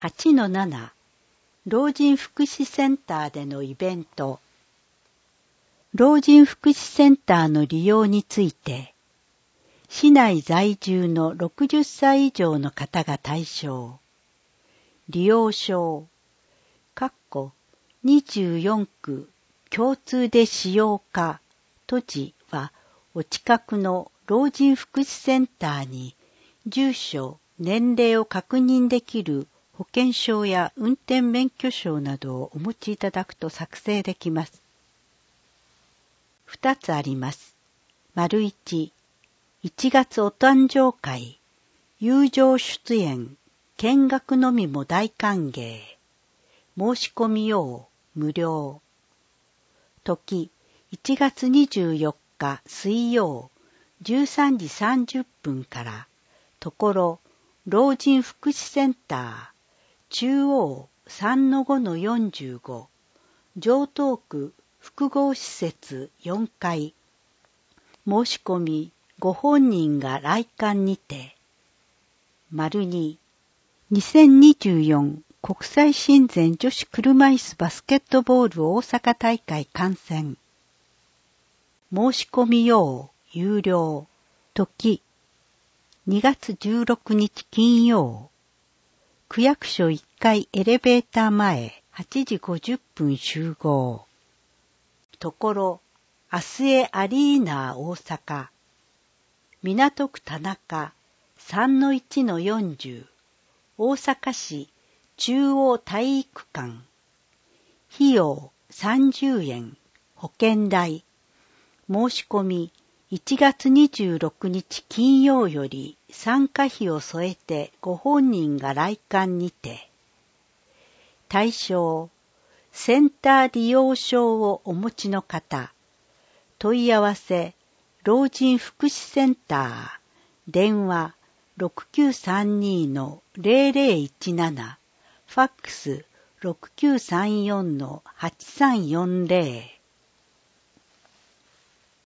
8-7 老人福祉センターでのイベント。老人福祉センターの利用について、市内在住の60歳以上の方が対象。利用証、24区共通で使用可、土地はお近くの老人福祉センターに住所、年齢を確認できる保険証や運転免許証などをお持ちいただくと作成できます。2つあります。1、1月お誕生会、友情出演、見学のみも大歓迎。申し込み用、無料。時、1月24日水曜、13時30分から、ところ、老人福祉センター、中央 3-5-45、城東区複合施設4階。申し込み、ご本人が来館にて。2、2024国際親善女子車椅子バスケットボール大阪大会観戦。申し込み用、有料。時、2月16日金曜。区役所1階エレベーター前、8時50分集合。ところ、アスエアリーナ大阪。港区田中 3-1-40 大阪市中央体育館。費用30円。保険代。申し込み1月26日金曜より参加費を添えてご本人が来館にて。対象、センター利用証をお持ちの方。問い合わせ、老人福祉センター。電話、6932-0017。ファックス、6934-8340。